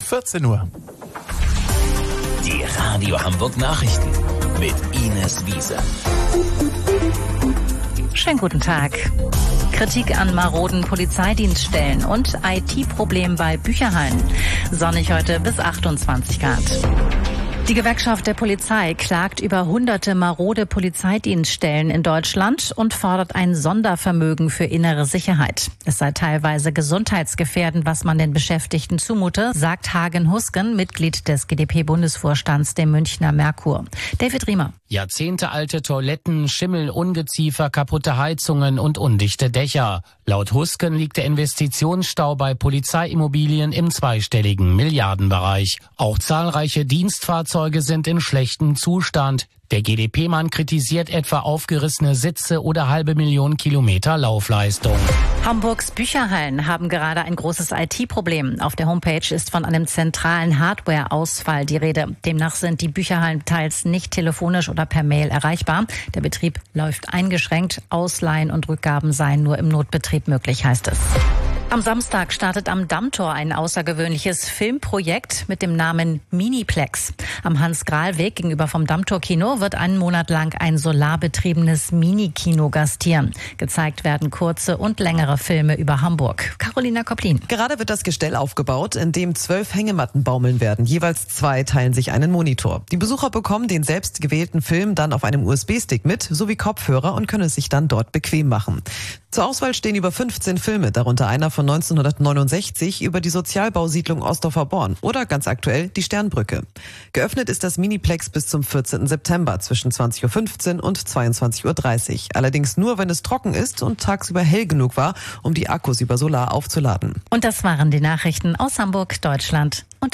14 Uhr. Die Radio Hamburg Nachrichten mit Ines Wiese. Schönen guten Tag. Kritik an maroden Polizeidienststellen und IT-Problem bei Bücherhallen. Sonnig heute bis 28 Grad. Die Gewerkschaft der Polizei klagt über hunderte marode Polizeidienststellen in Deutschland und fordert ein Sondervermögen für innere Sicherheit. Es sei teilweise gesundheitsgefährdend, was man den Beschäftigten zumute, sagt Hagen Husken, Mitglied des GdP-Bundesvorstands dem Münchner Merkur. David Riemer. Jahrzehntealte Toiletten, Schimmel, Ungeziefer, kaputte Heizungen und undichte Dächer. Laut Husken liegt der Investitionsstau bei Polizeiimmobilien im zweistelligen Milliardenbereich. Auch zahlreiche Dienstfahrzeuge sind in schlechtem Zustand. Der GdP-Mann kritisiert etwa aufgerissene Sitze oder 500.000 Kilometer Laufleistung. Hamburgs Bücherhallen haben gerade ein großes IT-Problem. Auf der Homepage ist von einem zentralen Hardware-Ausfall die Rede. Demnach sind die Bücherhallen teils nicht telefonisch oder per Mail erreichbar. Der Betrieb läuft eingeschränkt. Ausleihen und Rückgaben seien nur im Notbetrieb möglich, heißt es. Am Samstag startet am Dammtor ein außergewöhnliches Filmprojekt mit dem Namen Miniplex. Am Hans-Grahl-Weg gegenüber vom Dammtor-Kino wird einen Monat lang ein solarbetriebenes Minikino gastieren. Gezeigt werden kurze und längere Filme über Hamburg. Carolina Koplin. Gerade wird das Gestell aufgebaut, in dem 12 Hängematten baumeln werden. Jeweils 2 teilen sich einen Monitor. Die Besucher bekommen den selbst gewählten Film dann auf einem USB-Stick mit, sowie Kopfhörer und können es sich dann dort bequem machen. Zur Auswahl stehen über 15 Filme, darunter einer von 1969 über die Sozialbausiedlung Ostdorfer Born oder ganz aktuell die Sternbrücke. Geöffnet ist das Miniplex bis zum 14. September zwischen 20.15 Uhr und 22.30 Uhr. Allerdings nur, wenn es trocken ist und tagsüber hell genug war, um die Akkus über Solar aufzuladen. Und das waren die Nachrichten aus Hamburg, Deutschland und